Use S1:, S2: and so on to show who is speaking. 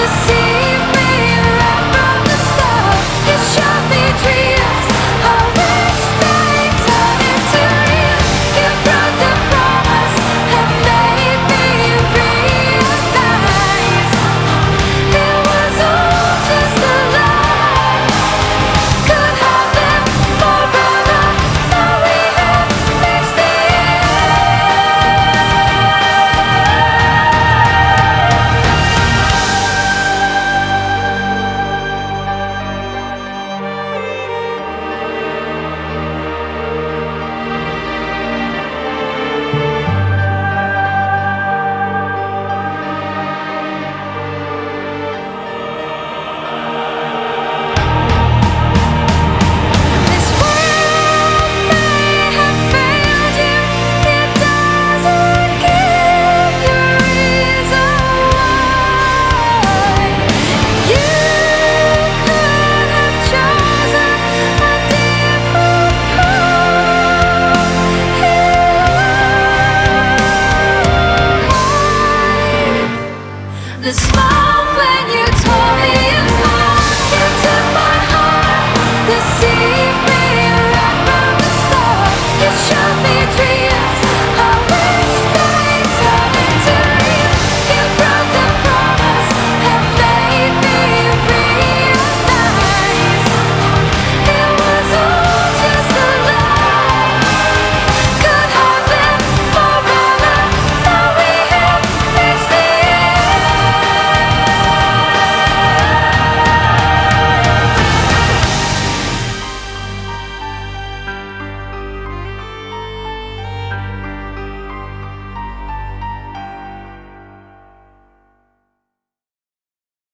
S1: deceive me right from the start. You showed me dreams, I wish they turned into real. You broke the promise and made me realize it was all just a lie. Could have been forever, now we have reached the This world may have failed you, it doesn't give you reason why. You could have chosen a different path. The smile when you tore me apart, you took my heart. The sea